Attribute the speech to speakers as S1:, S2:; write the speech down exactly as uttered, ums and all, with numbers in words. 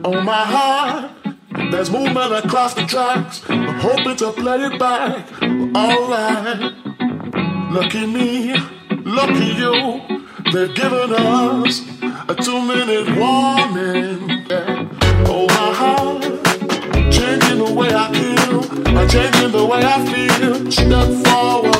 S1: On my heart, there's movement across the tracks. I'm hoping to play it back. Alright. Lucky me, lucky you. They've given us a two-minute warning. Yeah. Oh, my heart, changing the way I feel, by changing the way I feel. Step forward.